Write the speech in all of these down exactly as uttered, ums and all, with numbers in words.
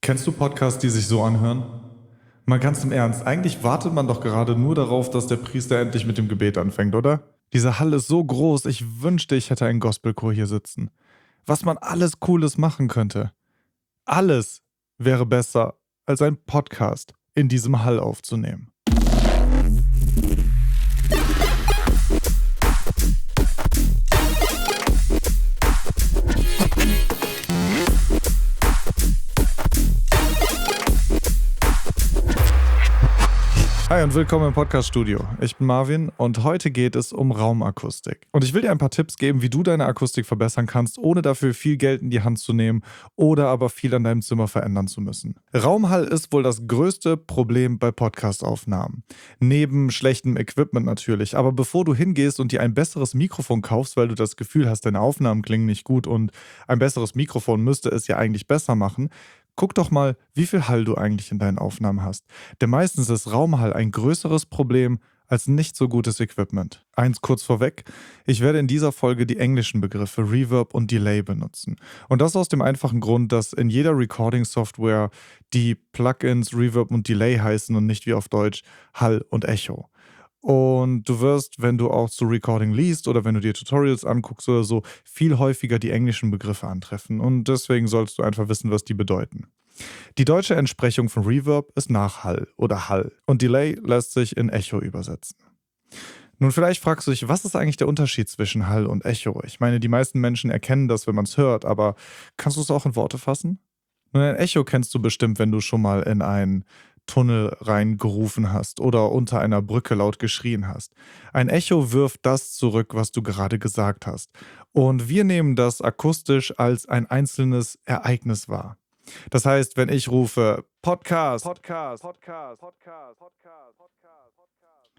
Kennst du Podcasts, die sich so anhören? Mal ganz im Ernst, eigentlich wartet man doch gerade nur darauf, dass der Priester endlich mit dem Gebet anfängt, oder? Dieser Hall ist so groß, ich wünschte, ich hätte einen Gospelchor hier sitzen. Was man alles Cooles machen könnte. Alles wäre besser, als ein Podcast in diesem Hall aufzunehmen. Hi und willkommen im Podcast-Studio. Ich bin Marvin und heute geht es um Raumakustik. Und ich will dir ein paar Tipps geben, wie du deine Akustik verbessern kannst, ohne dafür viel Geld in die Hand zu nehmen oder aber viel an deinem Zimmer verändern zu müssen. Raumhall ist wohl das größte Problem bei Podcast-Aufnahmen. Neben schlechtem Equipment natürlich. Aber bevor du hingehst und dir ein besseres Mikrofon kaufst, weil du das Gefühl hast, deine Aufnahmen klingen nicht gut und ein besseres Mikrofon müsste es ja eigentlich besser machen, guck doch mal, wie viel Hall du eigentlich in deinen Aufnahmen hast. Denn meistens ist Raumhall ein größeres Problem als nicht so gutes Equipment. Eins kurz vorweg, ich werde in dieser Folge die englischen Begriffe Reverb und Delay benutzen. Und das aus dem einfachen Grund, dass in jeder Recording-Software die Plugins Reverb und Delay heißen und nicht wie auf Deutsch Hall und Echo. Und du wirst, wenn du auch zu Recording liest oder wenn du dir Tutorials anguckst oder so, viel häufiger die englischen Begriffe antreffen. Und deswegen sollst du einfach wissen, was die bedeuten. Die deutsche Entsprechung von Reverb ist Nachhall oder Hall und Delay lässt sich in Echo übersetzen. Nun, vielleicht fragst du dich, was ist eigentlich der Unterschied zwischen Hall und Echo? Ich meine, die meisten Menschen erkennen das, wenn man es hört, aber kannst du es auch in Worte fassen? Nun, ein Echo kennst du bestimmt, wenn du schon mal in einen Tunnel reingerufen hast oder unter einer Brücke laut geschrien hast. Ein Echo wirft das zurück, was du gerade gesagt hast. Und wir nehmen das akustisch als ein einzelnes Ereignis wahr. Das heißt, wenn ich rufe Podcast, Podcast, Podcast, Podcast, Podcast, Podcast, Podcast,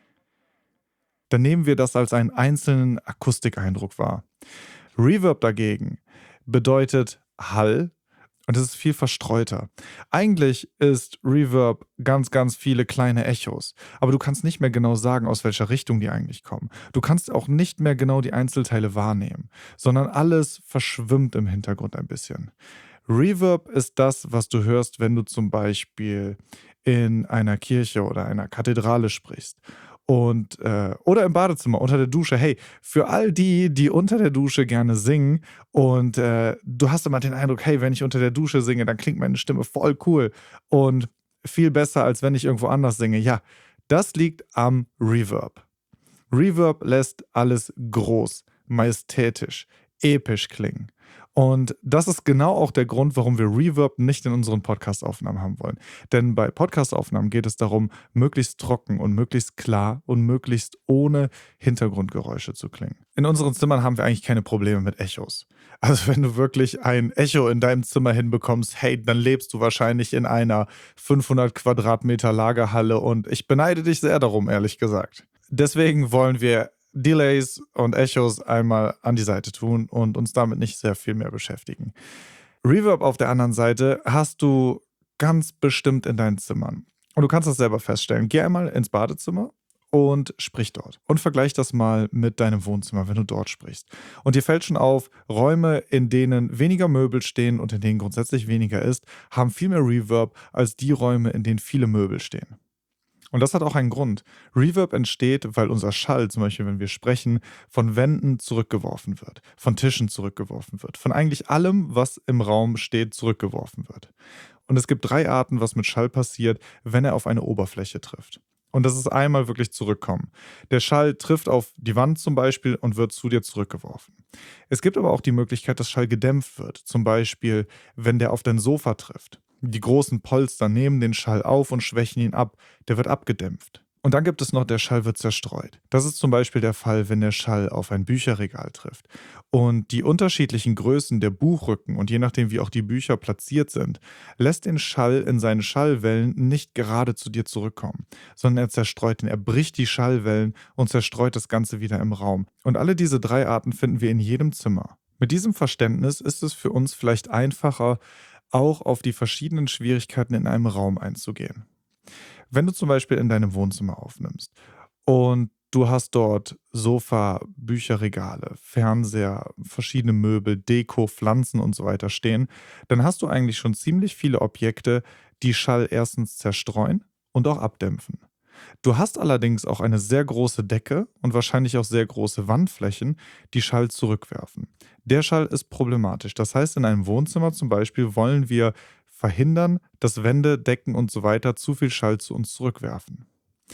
dann nehmen wir das als einen einzelnen Akustikeindruck wahr. Reverb dagegen bedeutet Hall. Und es ist viel verstreuter. Eigentlich ist Reverb ganz, ganz viele kleine Echos. Aber du kannst nicht mehr genau sagen, aus welcher Richtung die eigentlich kommen. Du kannst auch nicht mehr genau die Einzelteile wahrnehmen, sondern alles verschwimmt im Hintergrund ein bisschen. Reverb ist das, was du hörst, wenn du zum Beispiel in einer Kirche oder einer Kathedrale sprichst. Und, äh, oder im Badezimmer, unter der Dusche. Hey, für all die, die unter der Dusche gerne singen und äh, du hast immer den Eindruck, hey, wenn ich unter der Dusche singe, dann klingt meine Stimme voll cool und viel besser, als wenn ich irgendwo anders singe. Ja, das liegt am Reverb. Reverb lässt alles groß, majestätisch, episch klingen. Und das ist genau auch der Grund, warum wir Reverb nicht in unseren Podcast-Aufnahmen haben wollen. Denn bei Podcast-Aufnahmen geht es darum, möglichst trocken und möglichst klar und möglichst ohne Hintergrundgeräusche zu klingen. In unseren Zimmern haben wir eigentlich keine Probleme mit Echos. Also wenn du wirklich ein Echo in deinem Zimmer hinbekommst, hey, dann lebst du wahrscheinlich in einer fünfhundert Quadratmeter Lagerhalle und ich beneide dich sehr darum, ehrlich gesagt. Deswegen wollen wir Delays und Echos einmal an die Seite tun und uns damit nicht sehr viel mehr beschäftigen. Reverb auf der anderen Seite hast du ganz bestimmt in deinen Zimmern. Und du kannst das selber feststellen. Geh einmal ins Badezimmer und sprich dort. Und vergleich das mal mit deinem Wohnzimmer, wenn du dort sprichst. Und dir fällt schon auf, Räume, in denen weniger Möbel stehen und in denen grundsätzlich weniger ist, haben viel mehr Reverb als die Räume, in denen viele Möbel stehen. Und das hat auch einen Grund. Reverb entsteht, weil unser Schall, zum Beispiel wenn wir sprechen, von Wänden zurückgeworfen wird, von Tischen zurückgeworfen wird, von eigentlich allem, was im Raum steht, zurückgeworfen wird. Und es gibt drei Arten, was mit Schall passiert, wenn er auf eine Oberfläche trifft. Und das ist einmal wirklich zurückkommen. Der Schall trifft auf die Wand zum Beispiel und wird zu dir zurückgeworfen. Es gibt aber auch die Möglichkeit, dass Schall gedämpft wird. Zum Beispiel, wenn der auf dein Sofa trifft. Die großen Polster nehmen den Schall auf und schwächen ihn ab. Der wird abgedämpft. Und dann gibt es noch, der Schall wird zerstreut. Das ist zum Beispiel der Fall, wenn der Schall auf ein Bücherregal trifft. Und die unterschiedlichen Größen der Buchrücken und je nachdem, wie auch die Bücher platziert sind, lässt den Schall in seinen Schallwellen nicht gerade zu dir zurückkommen, sondern er zerstreut ihn. Er bricht die Schallwellen und zerstreut das Ganze wieder im Raum. Und alle diese drei Arten finden wir in jedem Zimmer. Mit diesem Verständnis ist es für uns vielleicht einfacher, auch auf die verschiedenen Schwierigkeiten in einem Raum einzugehen. Wenn du zum Beispiel in deinem Wohnzimmer aufnimmst und Du hast dort Sofa, Bücherregale, Fernseher, verschiedene Möbel, Deko, Pflanzen und so weiter stehen, dann hast du eigentlich schon ziemlich viele Objekte, die Schall erstens zerstreuen und auch abdämpfen. Du hast allerdings auch eine sehr große Decke und wahrscheinlich auch sehr große Wandflächen, die Schall zurückwerfen. Der Schall ist problematisch. Das heißt, in einem Wohnzimmer zum Beispiel wollen wir verhindern, dass Wände, Decken und so weiter zu viel Schall zu uns zurückwerfen.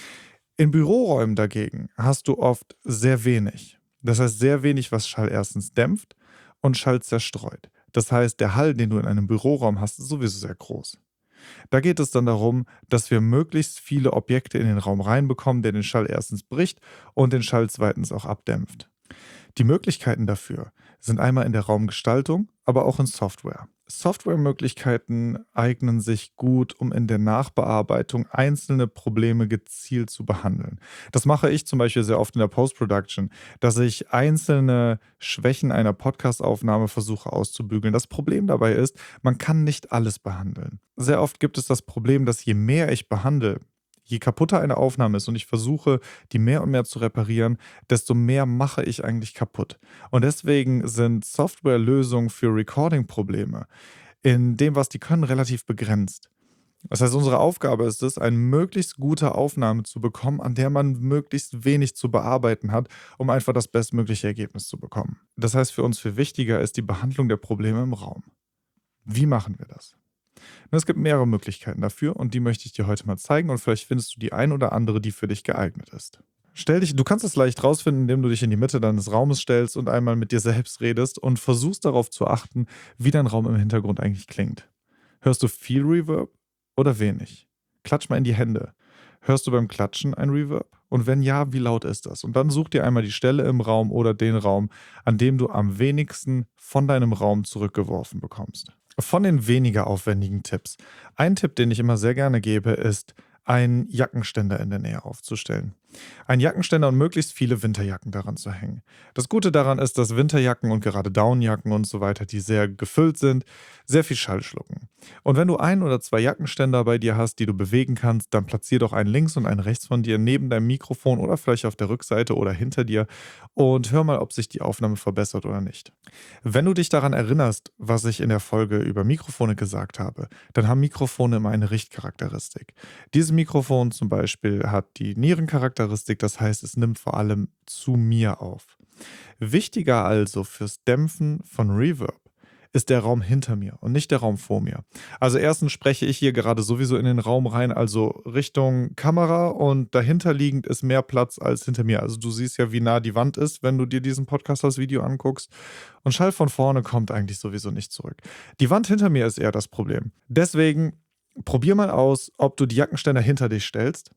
In Büroräumen dagegen hast du oft sehr wenig. Das heißt, sehr wenig, was Schall erstens dämpft und Schall zerstreut. Das heißt, der Hall, den du in einem Büroraum hast, ist sowieso sehr groß. Da geht es dann darum, dass wir möglichst viele Objekte in den Raum reinbekommen, der den Schall erstens bricht und den Schall zweitens auch abdämpft. Die Möglichkeiten dafür sind einmal in der Raumgestaltung, aber auch in Software. Softwaremöglichkeiten eignen sich gut, um in der Nachbearbeitung einzelne Probleme gezielt zu behandeln. Das mache ich zum Beispiel sehr oft in der Post-Production, dass ich einzelne Schwächen einer Podcast-Aufnahme versuche auszubügeln. Das Problem dabei ist, man kann nicht alles behandeln. Sehr oft gibt es das Problem, dass je mehr ich behandle, je kaputter eine Aufnahme ist und ich versuche, die mehr und mehr zu reparieren, desto mehr mache ich eigentlich kaputt. Und deswegen sind Softwarelösungen für Recording-Probleme in dem, was die können, relativ begrenzt. Das heißt, unsere Aufgabe ist es, eine möglichst gute Aufnahme zu bekommen, an der man möglichst wenig zu bearbeiten hat, um einfach das bestmögliche Ergebnis zu bekommen. Das heißt, für uns viel wichtiger ist die Behandlung der Probleme im Raum. Wie machen wir das? Und es gibt mehrere Möglichkeiten dafür und die möchte ich dir heute mal zeigen und vielleicht findest du die ein oder andere, die für dich geeignet ist. Stell dich, du kannst es leicht rausfinden, indem du dich in die Mitte deines Raumes stellst und einmal mit dir selbst redest und versuchst darauf zu achten, wie dein Raum im Hintergrund eigentlich klingt. Hörst du viel Reverb oder wenig? Klatsch mal in die Hände. Hörst du beim Klatschen ein Reverb? Und wenn ja, wie laut ist das? Und dann such dir einmal die Stelle im Raum oder den Raum, an dem du am wenigsten von deinem Raum zurückgeworfen bekommst. Von den weniger aufwendigen Tipps. Ein Tipp, den ich immer sehr gerne gebe, ist, einen Jackenständer in der Nähe aufzustellen. Ein Jackenständer und möglichst viele Winterjacken daran zu hängen. Das Gute daran ist, dass Winterjacken und gerade Downjacken und so weiter, die sehr gefüllt sind, sehr viel Schall schlucken. Und wenn du ein oder zwei Jackenständer bei dir hast, die du bewegen kannst, dann platzier doch einen links und einen rechts von dir neben deinem Mikrofon oder vielleicht auf der Rückseite oder hinter dir und hör mal, ob sich die Aufnahme verbessert oder nicht. Wenn du dich daran erinnerst, was ich in der Folge über Mikrofone gesagt habe, dann haben Mikrofone immer eine Richtcharakteristik. Dieses Mikrofon zum Beispiel hat die Nierencharakteristik, das heißt, es nimmt vor allem zu mir auf. Wichtiger also fürs Dämpfen von Reverb ist der Raum hinter mir und nicht der Raum vor mir. Also erstens spreche ich hier gerade sowieso in den Raum rein, also Richtung Kamera und dahinter liegend ist mehr Platz als hinter mir. Also du siehst ja, wie nah die Wand ist, wenn du dir diesen Podcast als Video anguckst. Und Schall von vorne kommt eigentlich sowieso nicht zurück. Die Wand hinter mir ist eher das Problem. Deswegen probier mal aus, ob du die Jackenständer hinter dich stellst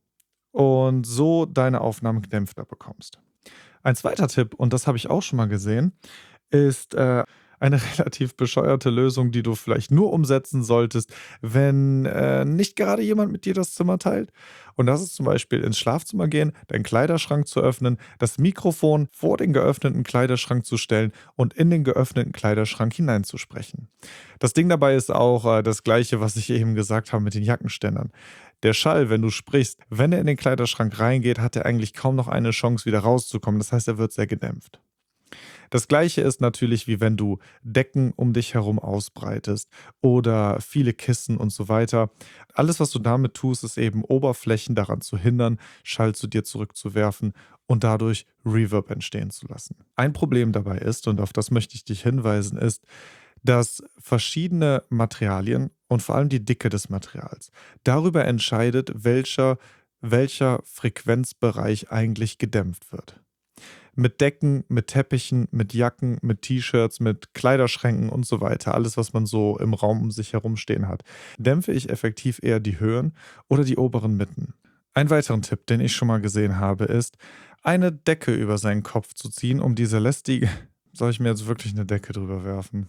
und so deine Aufnahmen gedämpfter bekommst. Ein zweiter Tipp, und das habe ich auch schon mal gesehen, ist äh, eine relativ bescheuerte Lösung, die du vielleicht nur umsetzen solltest, wenn äh, nicht gerade jemand mit dir das Zimmer teilt. Und das ist zum Beispiel ins Schlafzimmer gehen, deinen Kleiderschrank zu öffnen, das Mikrofon vor den geöffneten Kleiderschrank zu stellen und in den geöffneten Kleiderschrank hineinzusprechen. Das Ding dabei ist auch äh, das gleiche, was ich eben gesagt habe mit den Jackenständern. Der Schall, wenn du sprichst, wenn er in den Kleiderschrank reingeht, hat er eigentlich kaum noch eine Chance, wieder rauszukommen. Das heißt, er wird sehr gedämpft. Das Gleiche ist natürlich, wie wenn du Decken um dich herum ausbreitest oder viele Kissen und so weiter. Alles, was du damit tust, ist eben Oberflächen daran zu hindern, Schall zu dir zurückzuwerfen und dadurch Reverb entstehen zu lassen. Ein Problem dabei ist, und auf das möchte ich dich hinweisen, ist, dass verschiedene Materialien und vor allem die Dicke des Materials darüber entscheidet, welcher, welcher Frequenzbereich eigentlich gedämpft wird. Mit Decken, mit Teppichen, mit Jacken, mit T-Shirts, mit Kleiderschränken und so weiter, alles, was man so im Raum um sich herum stehen hat, dämpfe ich effektiv eher die Höhen oder die oberen Mitten. Ein weiteren Tipp, den ich schon mal gesehen habe, ist, eine Decke über seinen Kopf zu ziehen, um diese lästige... Soll ich mir jetzt wirklich eine Decke drüber werfen?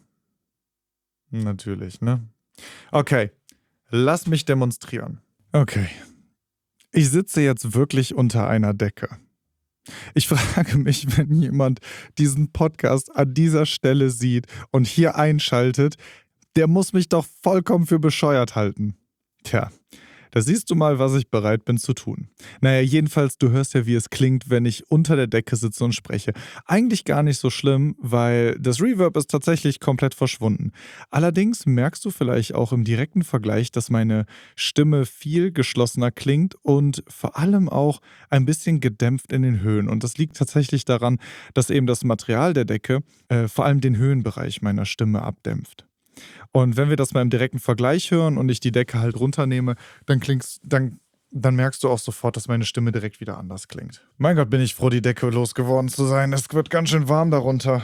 Natürlich, ne? Okay, lass mich demonstrieren. Okay, ich sitze jetzt wirklich unter einer Decke. Ich frage mich, wenn jemand diesen Podcast an dieser Stelle sieht und hier einschaltet, der muss mich doch vollkommen für bescheuert halten. Tja, Da siehst du mal, was ich bereit bin zu tun. Naja, jedenfalls, du hörst ja, wie es klingt, wenn ich unter der Decke sitze und spreche. Eigentlich gar nicht so schlimm, weil das Reverb ist tatsächlich komplett verschwunden. Allerdings merkst du vielleicht auch im direkten Vergleich, dass meine Stimme viel geschlossener klingt und vor allem auch ein bisschen gedämpft in den Höhen. Und das liegt tatsächlich daran, dass eben das Material der Decke äh, vor allem den Höhenbereich meiner Stimme abdämpft. Und wenn wir das mal im direkten Vergleich hören und ich die Decke halt runternehme, dann klingt's, dann, dann merkst du auch sofort, dass meine Stimme direkt wieder anders klingt. Mein Gott, bin ich froh, die Decke losgeworden zu sein. Es wird ganz schön warm darunter.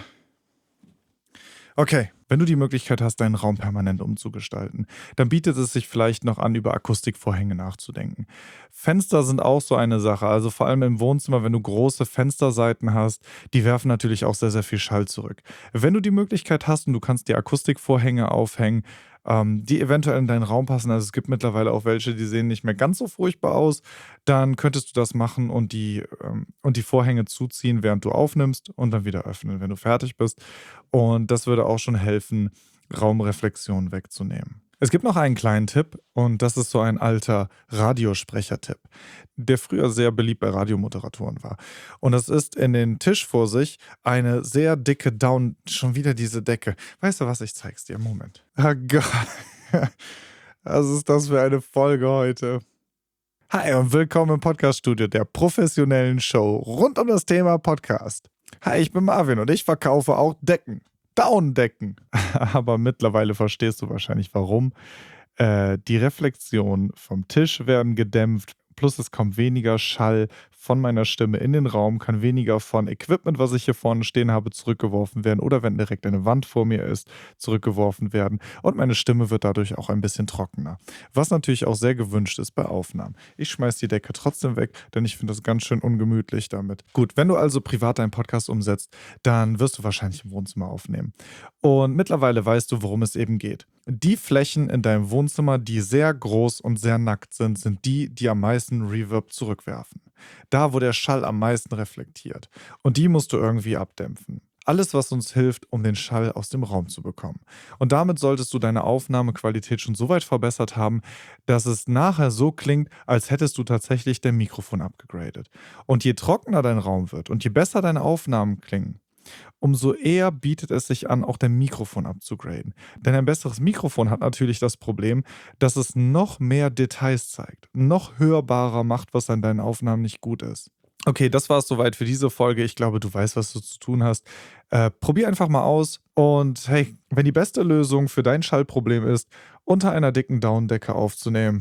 Okay, wenn du die Möglichkeit hast, deinen Raum permanent umzugestalten, dann bietet es sich vielleicht noch an, über Akustikvorhänge nachzudenken. Fenster sind auch so eine Sache, also vor allem im Wohnzimmer, wenn du große Fensterseiten hast, die werfen natürlich auch sehr, sehr viel Schall zurück. Wenn du die Möglichkeit hast und du kannst dir Akustikvorhänge aufhängen, ähm, die eventuell in deinen Raum passen, also es gibt mittlerweile auch welche, die sehen nicht mehr ganz so furchtbar aus, dann könntest du das machen und die, ähm, und die Vorhänge zuziehen, während du aufnimmst und dann wieder öffnen, wenn du fertig bist. Und das würde auch schon helfen, Raumreflexion wegzunehmen. Es gibt noch einen kleinen Tipp und das ist so ein alter Radiosprecher-Tipp, der früher sehr beliebt bei Radiomoderatoren war. Und das ist in den Tisch vor sich eine sehr dicke Down... Schon wieder diese Decke. Weißt du was, ich zeig's dir. Moment. Oh Gott. Was ist das für eine Folge heute? Hi und willkommen im Podcast-Studio der professionellen Show rund um das Thema Podcast. Hi, ich bin Marvin und ich verkaufe auch Decken. Down-Decken. Aber mittlerweile verstehst du wahrscheinlich warum. Äh, die Reflexionen vom Tisch werden gedämpft, plus es kommt weniger Schall von meiner Stimme in den Raum, kann weniger von Equipment, was ich hier vorne stehen habe, zurückgeworfen werden oder wenn direkt eine Wand vor mir ist, zurückgeworfen werden und meine Stimme wird dadurch auch ein bisschen trockener. Was natürlich auch sehr gewünscht ist bei Aufnahmen. Ich schmeiß die Decke trotzdem weg, denn ich finde das ganz schön ungemütlich damit. Gut, wenn du also privat deinen Podcast umsetzt, dann wirst du wahrscheinlich im Wohnzimmer aufnehmen. Und mittlerweile weißt du, worum es eben geht. Die Flächen in deinem Wohnzimmer, die sehr groß und sehr nackt sind, sind die, die am meisten Reverb zurückwerfen. Da, wo der Schall am meisten reflektiert. Und die musst du irgendwie abdämpfen. Alles, was uns hilft, um den Schall aus dem Raum zu bekommen. Und damit solltest du deine Aufnahmequalität schon so weit verbessert haben, dass es nachher so klingt, als hättest du tatsächlich dein Mikrofon abgegradet. Und je trockener dein Raum wird und je besser deine Aufnahmen klingen, umso eher bietet es sich an, auch dein Mikrofon abzugraden. Denn ein besseres Mikrofon hat natürlich das Problem, dass es noch mehr Details zeigt, noch hörbarer macht, was an deinen Aufnahmen nicht gut ist. Okay, das war es soweit für diese Folge. Ich glaube, du weißt, was du zu tun hast. Äh, probier einfach mal aus. Und hey, wenn die beste Lösung für dein Schallproblem ist, unter einer dicken Daunendecke aufzunehmen,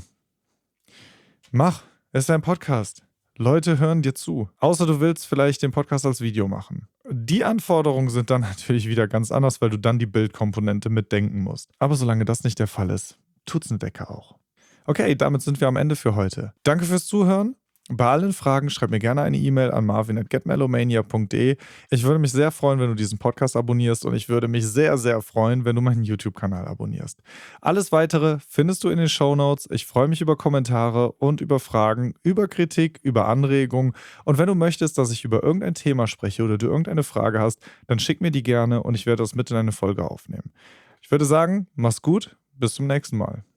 mach. Es ist ein Podcast. Leute hören dir zu. Außer du willst vielleicht den Podcast als Video machen. Die Anforderungen sind dann natürlich wieder ganz anders, weil du dann die Bildkomponente mitdenken musst. Aber solange das nicht der Fall ist, tut's eine Decke auch. Okay, damit sind wir am Ende für heute. Danke fürs Zuhören. Bei allen Fragen schreib mir gerne eine E-Mail an marvin at getmelomania punkt de. Ich würde mich sehr freuen, wenn du diesen Podcast abonnierst und ich würde mich sehr, sehr freuen, wenn du meinen YouTube-Kanal abonnierst. Alles Weitere findest du in den Shownotes. Ich freue mich über Kommentare und über Fragen, über Kritik, über Anregungen. Und wenn du möchtest, dass ich über irgendein Thema spreche oder du irgendeine Frage hast, dann schick mir die gerne und ich werde das mit in eine Folge aufnehmen. Ich würde sagen, mach's gut, bis zum nächsten Mal.